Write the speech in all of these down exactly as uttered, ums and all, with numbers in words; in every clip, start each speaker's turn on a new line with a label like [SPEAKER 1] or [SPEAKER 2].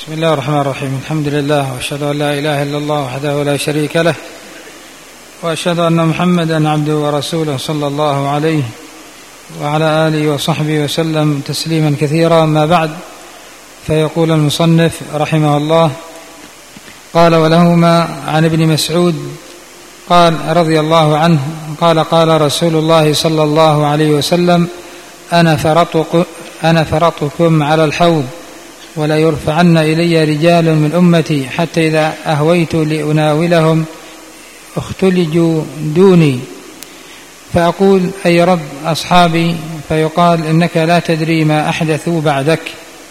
[SPEAKER 1] بسم الله الرحمن الرحيم. الحمد لله، وأشهد أن لا إله إلا الله وحده لا شريك له، وأشهد أن محمدا عبده ورسوله صلى الله عليه وعلى آله وصحبه وسلم تسليما كثيرا. ما بعد، فيقول المصنف رحمه الله: قال: ولهما عن ابن مسعود قال رضي الله عنه قال: قال رسول الله صلى الله عليه وسلم: أنا فرطك أنا فرطكم على الحوض، ولا يرفعن إلي رجال من أمتي حتى إذا أهويت لأناولهم اختلجوا دوني، فأقول: أي رب أصحابي؟ فيقال: إنك لا تدري ما أحدثوا بعدك.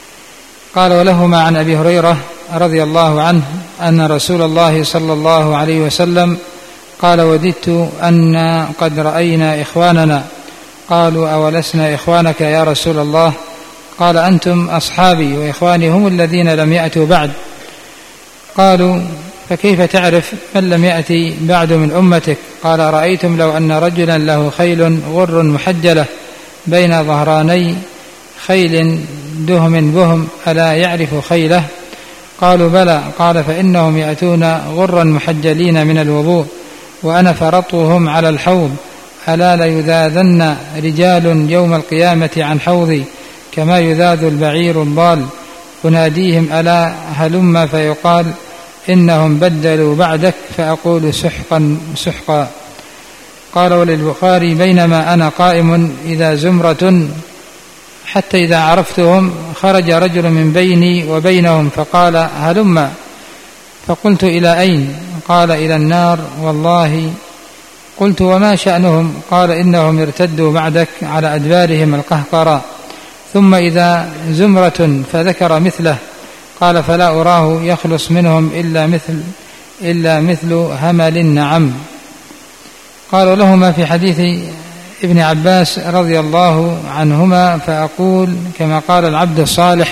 [SPEAKER 1] قال: ولهما عن أبي هريرة رضي الله عنه أن رسول الله صلى الله عليه وسلم قال: وددت أن قد رأينا إخواننا. قالوا: أولسنا إخوانك يا رسول الله؟ قال: أنتم أصحابي، وإخواني هم الذين لم يأتوا بعد. قالوا: فكيف تعرف من لم يأتي بعد من أمتك؟ قال: رأيتم لو أن رجلا له خيل غر محجلة بين ظهراني خيل دهم بهم، ألا يعرف خيله؟ قالوا: بلى. قال: فإنهم يأتون غرا محجلين من الوضوء، وأنا فرطهم على الحوض، ألا ليذاذن رجال يوم القيامة عن حوضي كما يذاذ البعير الضال، أناديهم: ألا هلم؟ فيقال: إنهم بدلوا بعدك، فأقول: سحقا سحقا. قال: وللبخاري: بينما أنا قائم إذا زمرة حتى إذا عرفتهم خرج رجل من بيني وبينهم فقال: هلم؟ فقلت: إلى أين؟ قال: إلى النار والله. قلت: وما شأنهم؟ قال: إنهم ارتدوا بعدك على أدبارهم القهقراء. ثم إذا زمرة فذكر مثله. قال: فلا أراه يخلص منهم إلا مثل إلا مثل همل النعم. قالوا: لهما في حديث ابن عباس رضي الله عنهما: فأقول كما قال العبد الصالح: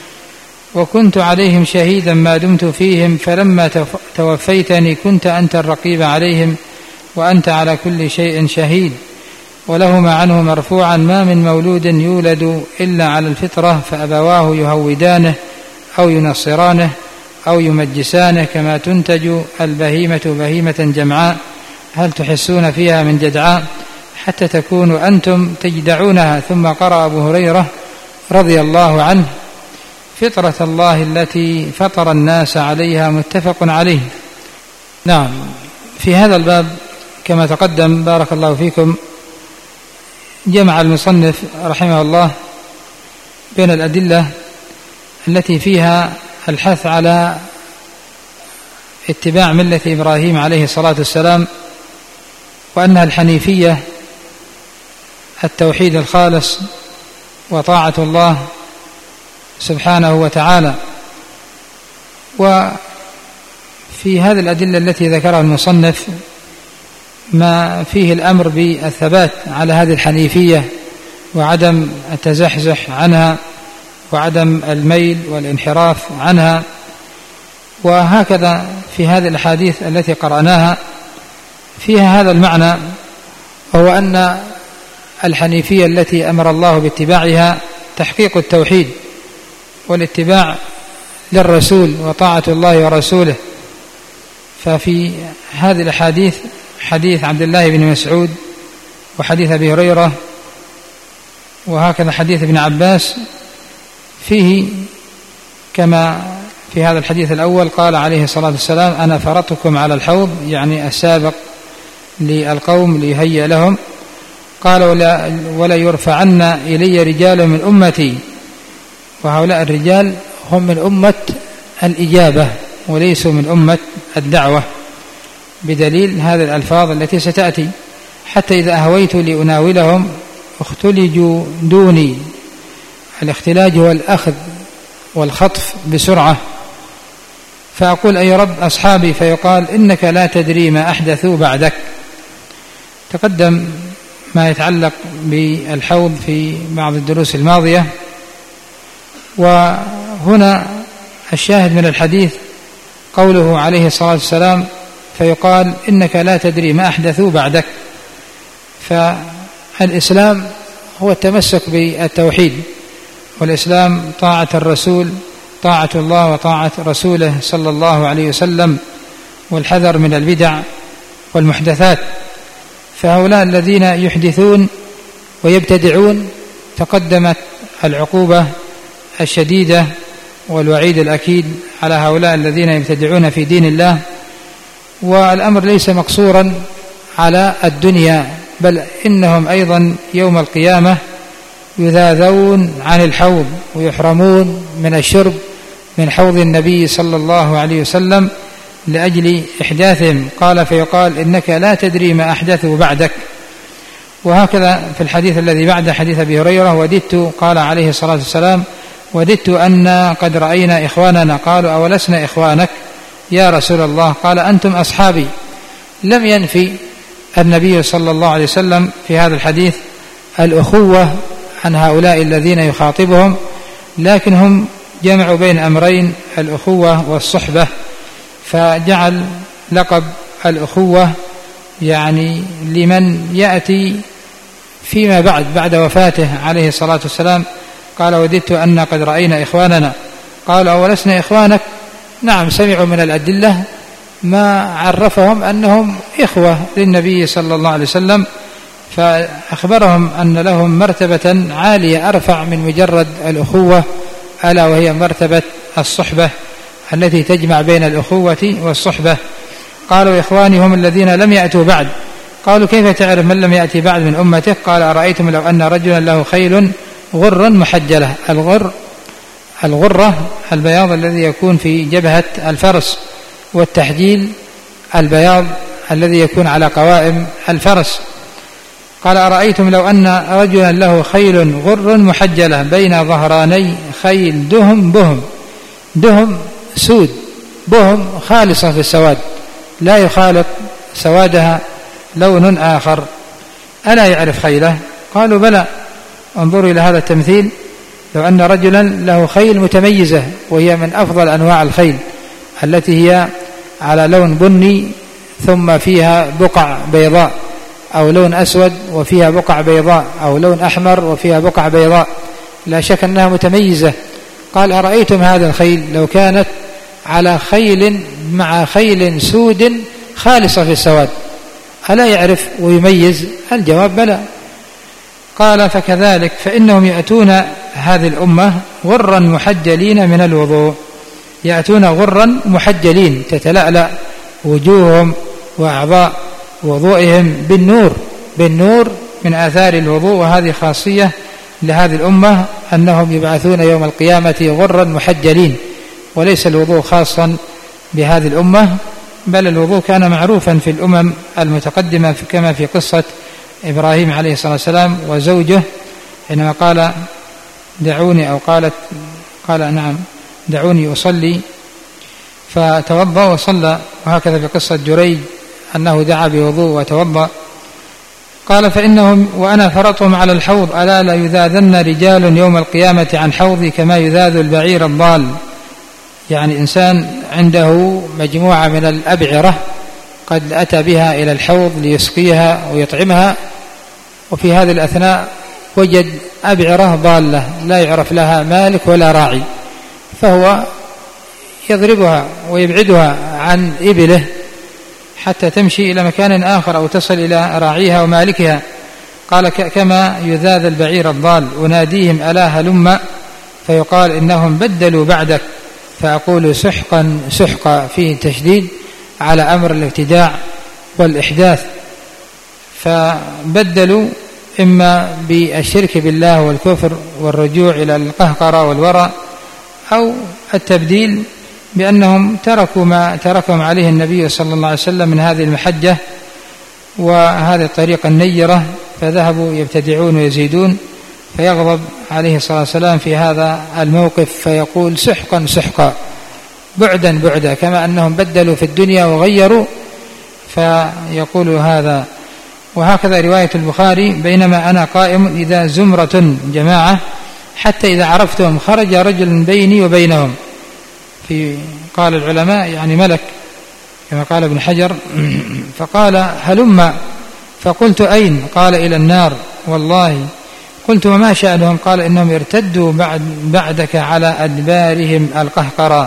[SPEAKER 1] وكنت عليهم شهيدا ما دمت فيهم، فلما توفيتني كنت أنت الرقيب عليهم، وأنت على كل شيء شهيد. ولهما عنه مرفوعا: ما من مولود يولد إلا على الفطرة، فأبواه يهودانه أو ينصرانه أو يمجسانه، كما تنتج البهيمة بهيمة جمعاء، هل تحسون فيها من جدعاء؟ حتى تكونوا أنتم تجدعونها. ثم قرأ أبو هريرة رضي الله عنه: فطرة الله التي فطر الناس عليها، متفق عليه. نعم، في هذا الباب كما تقدم بارك الله فيكم جمع المصنف رحمه الله بين الأدلة التي فيها الحث على اتباع ملة إبراهيم عليه الصلاة والسلام، وأنها الحنيفية، التوحيد الخالص، وطاعة الله سبحانه وتعالى. وفي هذه الأدلة التي ذكرها المصنف ما فيه الأمر بالثبات على هذه الحنيفية، وعدم التزحزح عنها، وعدم الميل والانحراف عنها. وهكذا في هذه الأحاديث التي قرأناها فيها هذا المعنى، وهو أن الحنيفية التي أمر الله باتباعها تحقيق التوحيد والاتباع للرسول وطاعة الله ورسوله. ففي هذه الأحاديث حديث عبد الله بن مسعود، وحديث أبي هريرة، وهكذا حديث ابن عباس، فيه كما في هذا الحديث الأول قال عليه الصلاة والسلام: أنا فرطكم على الحوض، يعني السابق للقوم ليهيئ لهم. قال: ولا, ولا يرفعن إلي رجال من أمتي، وهؤلاء الرجال هم من أمة الإجابة وليسوا من أمة الدعوة، بدليل هذه الألفاظ التي ستأتي: حتى إذا أهويت لأناولهم اختلجوا دوني. الاختلاج هو الأخذ والخطف بسرعة. فأقول: أي رب أصحابي؟ فيقال: إنك لا تدري ما أحدثوا بعدك. تقدم ما يتعلق بالحوض في بعض الدروس الماضية، وهنا الشاهد من الحديث قوله عليه الصلاة والسلام: فيقال: إنك لا تدري ما أحدثوا بعدك. فالإسلام هو التمسك بالتوحيد، والإسلام طاعة الرسول، طاعة الله وطاعة رسوله صلى الله عليه وسلم، والحذر من البدع والمحدثات. فهؤلاء الذين يحدثون ويبتدعون تقدمت العقوبة الشديدة والوعيد الأكيد على هؤلاء الذين يبتدعون في دين الله. والأمر ليس مقصورا على الدنيا، بل إنهم أيضا يوم القيامة يذاذون عن الحوض ويحرمون من الشرب من حوض النبي صلى الله عليه وسلم لأجل إحداثهم. قال فيقال إنك لا تدري ما أحدثوا بعدك. وهكذا في الحديث الذي بعد حديث أبي هريرة: وددت، قال عليه الصلاة والسلام: وددت أن قد رأينا إخواننا. قالوا: أولسنا إخوانك يا رسول الله؟ قال: أنتم أصحابي. لم ينفي النبي صلى الله عليه وسلم في هذا الحديث الأخوة عن هؤلاء الذين يخاطبهم، لكن هم جمعوا بين أمرين: الأخوة والصحبة، فجعل لقب الأخوة يعني لمن يأتي فيما بعد بعد وفاته عليه الصلاة والسلام. قال: وددت أن قد رأينا إخواننا. قالوا: أولسنا إخوانك؟ نعم، سمعوا من الأدلة ما عرفهم أنهم إخوة للنبي صلى الله عليه وسلم، فأخبرهم أن لهم مرتبة عالية أرفع من مجرد الأخوة، ألا وهي مرتبة الصحبة التي تجمع بين الأخوة والصحبة. قالوا: إخواني هم الذين لم يأتوا بعد. قالوا: كيف تعرف من لم يأتي بعد من أمتك؟ قال: أرأيتم لو أن رجلا له خيل غر محجلة. الغر الغرة البياض الذي يكون في جبهة الفرس، والتحجيل البياض الذي يكون على قوائم الفرس. قال: أرأيتم لو أن رجلا له خيل غر محجلة بين ظهراني خيل دهم بهم، دهم سود، بهم خالصة في السواد، لا يخالط سوادها لون آخر، ألا يعرف خيله؟ قالوا: بلى. انظروا إلى هذا التمثيل: لو أن رجلا له خيل متميزة، وهي من أفضل أنواع الخيل التي هي على لون بني ثم فيها بقع بيضاء، أو لون أسود وفيها بقع بيضاء، أو لون أحمر وفيها بقع بيضاء، لا شك أنها متميزة. قال: أرأيتم هذا الخيل لو كانت على خيل مع خيل سود خالصة في السواد، ألا يعرف ويميز؟ الجواب: بلى. قال: فكذلك فإنهم يأتون هذه الأمة غرا محجلين من الوضوء، يأتون غرا محجلين تتلألأ وجوههم وأعضاء وضوئهم بالنور، بالنور من آثار الوضوء. وهذه خاصية لهذه الأمة أنهم يبعثون يوم القيامة غرا محجلين، وليس الوضوء خاصا بهذه الأمة، بل الوضوء كان معروفا في الأمم المتقدمة، كما في قصة إبراهيم عليه الصلاة والسلام وزوجه حينما قال: دعوني، أو قالت قال نعم دعوني أصلي، فتوضأ وصلى. وهكذا في قصة جريج أنه دعا بوضوء وتوضأ. قال: فإنهم وأنا فرطهم على الحوض ألا لا يذاذن رجال يوم القيامة عن حوضي كما يذاذ البعير الضال. يعني إنسان عنده مجموعة من الأبعرة قد أتى بها إلى الحوض ليسقيها ويطعمها، وفي هذه الأثناء وجد أبعرة ضالة لا يعرف لها مالك ولا راعي، فهو يضربها ويبعدها عن إبله حتى تمشي إلى مكان آخر أو تصل إلى راعيها ومالكها. قال: كما يذاذ البعير الضال أناديهم ألا هلم، فيقال إنهم بدلوا بعدك، فأقول سحقا سحقا، فيه تشديد على أمر الابتداع والإحداث. فبدلوا إما بالشرك بالله والكفر والرجوع إلى القهقرة والورع، أو التبديل بأنهم تركوا ما تركهم عليه النبي صلى الله عليه وسلم من هذه المحجة وهذه الطريقة النيرة، فذهبوا يبتدعون ويزيدون، فيغضب عليه الصلاة والسلام في هذا الموقف فيقول سحقا سحقا، بعدا بعدا، كما أنهم بدلوا في الدنيا وغيروا، فيقول هذا. وهكذا رواية البخاري: بينما أنا قائم إذا زمرة جماعة حتى إذا عرفتهم خرج رجل بيني وبينهم. في قال العلماء يعني ملك كما قال ابن حجر. فقال: هلم، فقلت: أين؟ قال: إلى النار، والله قلت وما شأنهم؟ قال إنهم ارتدوا بعد بعدك على أدبارهم القهقرى.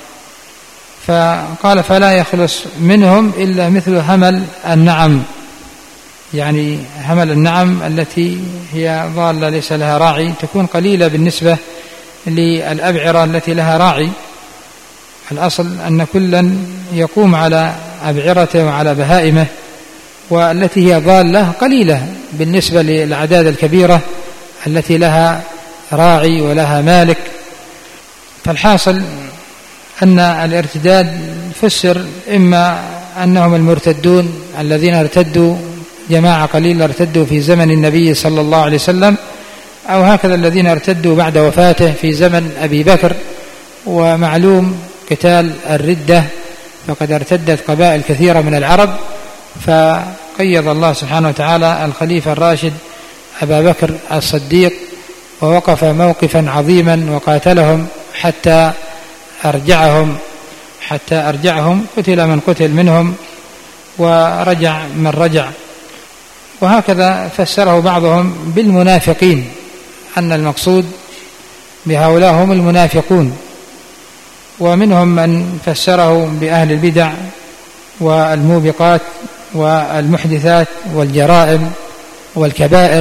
[SPEAKER 1] فقال فلا يخلص منهم إلا مثل همل النعم، يعني همل النعم التي هي ضالة ليس لها راعي، تكون قليلة بالنسبة للأبعرة التي لها راعي. الأصل أن كلا يقوم على أبعرته وعلى بهائمه، والتي هي ضالة قليلة بالنسبة للأعداد الكبيرة التي لها راعي ولها مالك. فالحاصل أن الارتداد فسر إما أنهم المرتدون الذين ارتدوا جماعة قليلة ارتدوا في زمن النبي صلى الله عليه وسلم، أو هكذا الذين ارتدوا بعد وفاته في زمن أبي بكر. ومعلوم قتال الردة، فقد ارتدت قبائل كثيرة من العرب، فقيض الله سبحانه وتعالى الخليفة الراشد أبا بكر الصديق ووقف موقفا عظيما وقاتلهم حتى أرجعهم حتى أرجعهم قتل من قتل منهم ورجع من رجع. وهكذا فسره بعضهم بالمنافقين، أن المقصود بهؤلاء هم المنافقون. ومنهم من فسره بأهل البدع والموبقات والمحدثات والجرائم والكبائر.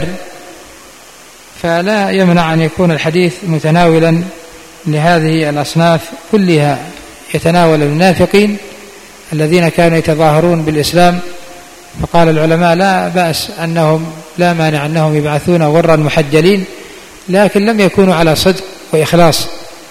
[SPEAKER 1] فلا يمنع أن يكون الحديث متناولا لهذه الأصناف كلها، يتناول المنافقين الذين كانوا يتظاهرون بالإسلام، فقال العلماء لا بأس أنهم لا مانع أنهم يبعثون غرا محجلين، لكن لم يكونوا على صدق وإخلاص،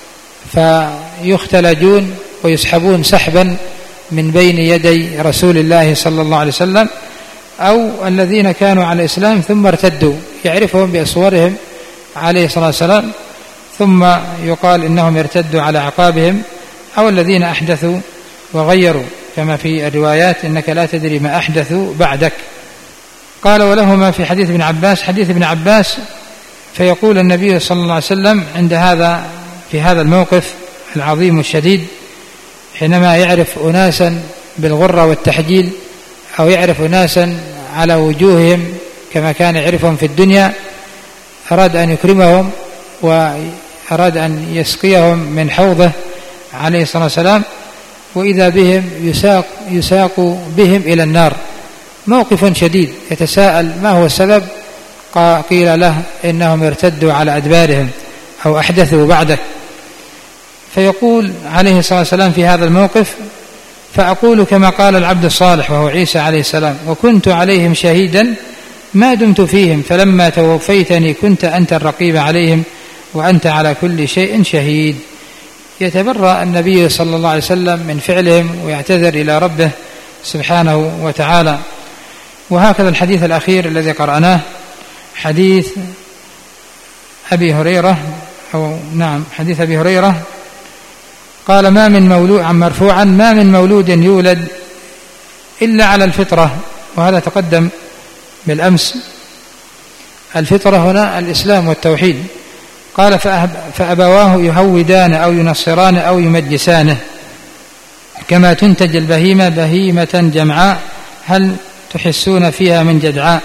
[SPEAKER 1] فيختلجون ويسحبون سحبا من بين يدي رسول الله صلى الله عليه وسلم، أو الذين كانوا على الإسلام ثم ارتدوا يعرفهم بأصورهم عليه الصلاة والسلام، ثم يقال إنهم ارتدوا على عقابهم، أو الذين أحدثوا وغيروا، كما في الروايات إنك لا تدري ما أحدثوا بعدك. قال ولهما في حديث ابن عباس حديث ابن عباس فيقول النبي صلى الله عليه وسلم عند هذا في هذا الموقف العظيم الشديد، حينما يعرف أناسا بالغرة والتحجيل، أو يعرف أناسا على وجوههم كما كان يعرفهم في الدنيا، أراد أن يكرمهم وأراد أن يسقيهم من حوضه عليه الصلاة والسلام، وإذا بهم يساق, يساق بهم إلى النار. موقف شديد، يتساءل ما هو السبب؟ قيل له إنهم ارتدوا على أدبارهم أو أحدثوا بعدك. فيقول عليه الصلاة والسلام في هذا الموقف فأقول كما قال العبد الصالح وهو عيسى عليه السلام: وكنت عليهم شهيدا ما دمت فيهم، فلما توفيتني كنت أنت الرقيب عليهم وأنت على كل شيء شهيد. يتبرأ النبي صلى الله عليه وسلم من فعلهم ويعتذر إلى ربه سبحانه وتعالى. وهكذا الحديث الأخير الذي قرأناه حديث أبي هريرة أو نعم حديث أبي هريرة قال: ما من مولود عن مرفوعا ما من مولود يولد إلا على الفطرة. وهذا تقدم بالأمس. الفطرة هنا الإسلام والتوحيد. قال: فأبواه يهودان أو ينصران أو يمجسانه كما تنتج البهيمة بهيمة جمعاء هل تحسون فيها من جدعاء.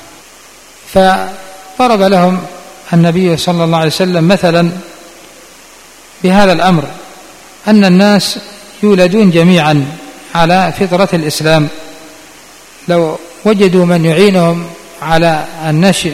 [SPEAKER 1] فضرب لهم النبي صلى الله عليه وسلم مثلا بهذا الأمر، أن الناس يولدون جميعا على فطرة الإسلام، لو وجدوا من يعينهم على النشء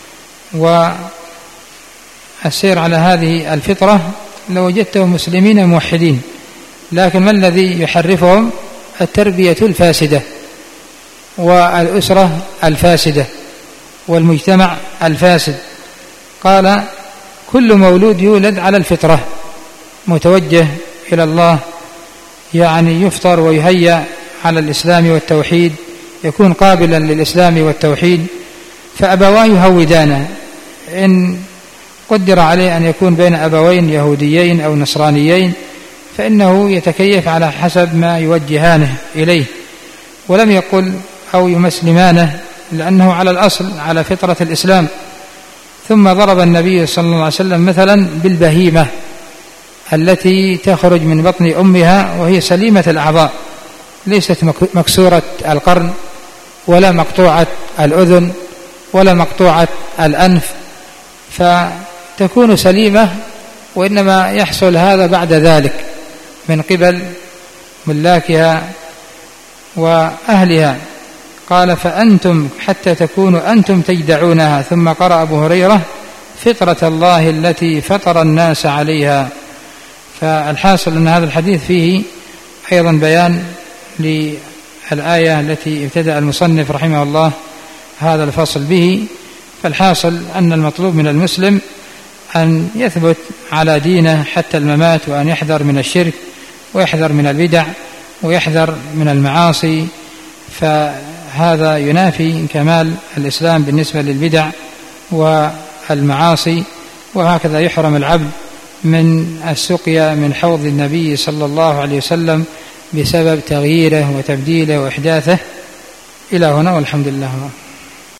[SPEAKER 1] والسير على هذه الفطرة لوجدتهم مسلمين موحدين، لكن ما الذي يحرفهم؟ التربية الفاسدة والأسرة الفاسدة والمجتمع الفاسد. قال: كل مولود يولد على الفطرة متوجه إلى الله، يعني يفطر ويهيأ على الإسلام والتوحيد، يكون قابلا للإسلام والتوحيد. فأبواه يهودانه، إن قدر عليه أن يكون بين أبوين يهوديين أو نصرانيين فإنه يتكيف على حسب ما يوجهانه إليه، ولم يقل أو يمسلمانه، لأنه على الأصل على فطرة الإسلام. ثم ضرب النبي صلى الله عليه وسلم مثلا بالبهيمة التي تخرج من بطن أمها وهي سليمة الأعضاء، ليست مكسورة القرن ولا مقطوعة الأذن ولا مقطوعة الأنف فتكون سليمة، وإنما يحصل هذا بعد ذلك من قبل ملاكها وأهلها. قال فأنتم حتى تكونوا أنتم تجدعونها. ثم قرأ أبو هريرة فطرة الله التي فطر الناس عليها. فالحاصل أن هذا الحديث فيه أيضا بيان للآية التي ابتدأ المصنف رحمه الله هذا الفصل به. فالحاصل أن المطلوب من المسلم أن يثبت على دينه حتى الممات، وأن يحذر من الشرك ويحذر من البدع ويحذر من المعاصي، فهذا ينافي كمال الإسلام بالنسبة للبدع والمعاصي. وهكذا يحرم العبد من السقيا من حوض النبي صلى الله عليه وسلم بسبب تغييره وتبديله وإحداثه. إلى هنا والحمد لله.